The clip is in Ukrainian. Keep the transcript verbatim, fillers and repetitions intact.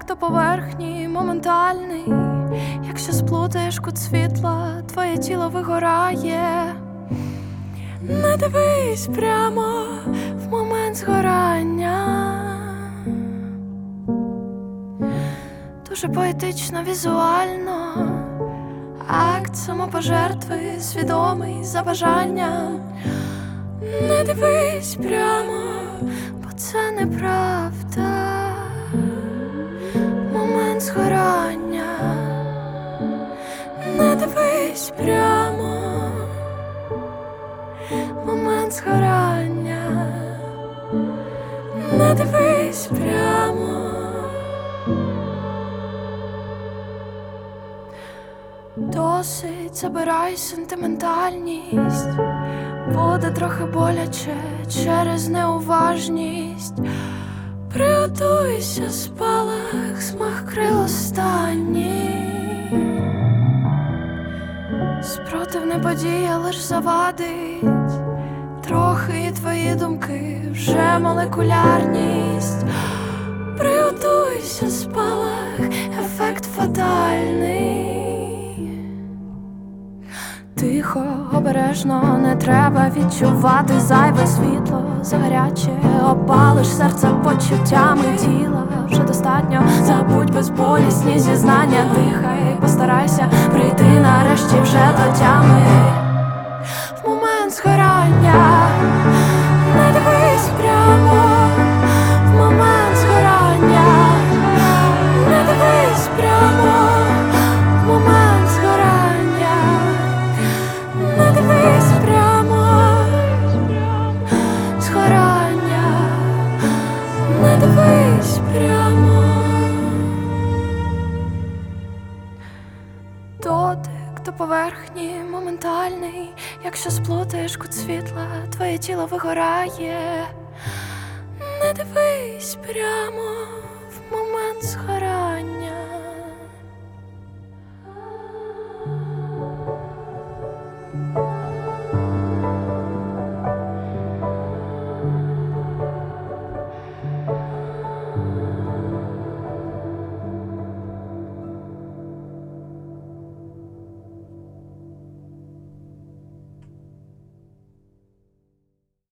Дотик до поверхні моментальний. Якщо сплутаєш кут світла, твоє тіло вигорає. Не дивись прямо в момент згорання. Дуже поетично, візуально. Акт самопожертви, свідомий за бажанням. Не дивись прямо, бо це неправда. Момент згорання. Не дивись прямо. Момент згорання. Не дивись прямо. Досить, забирай сентиментальність. Буде трохи боляче через неуважність. Приготуйся, спалах, змах крил останній. Спротив не подія, лиш завадить. Трохи і твої думки вже молекулярність. Приготуйся, спалах, ефект фатальний. Тихо, обережно, не треба відчувати зайве світло. Загаряче опалиш серце почуттями тіла. Вже достатньо, забудь безболісні зізнання. Дихай, постарайся прийти нарешті вже до тями. В момент згорання. Не дивись прямо. В момент згорання. Не дивись прямо. В момент згорання. Не дивись прямо. Згорання. Не дивись прямо. Дотик до поверхні моментальний. Якщо сплутаєш кут світла, твоє тіло вигорає. Не дивись прямо в момент згорання.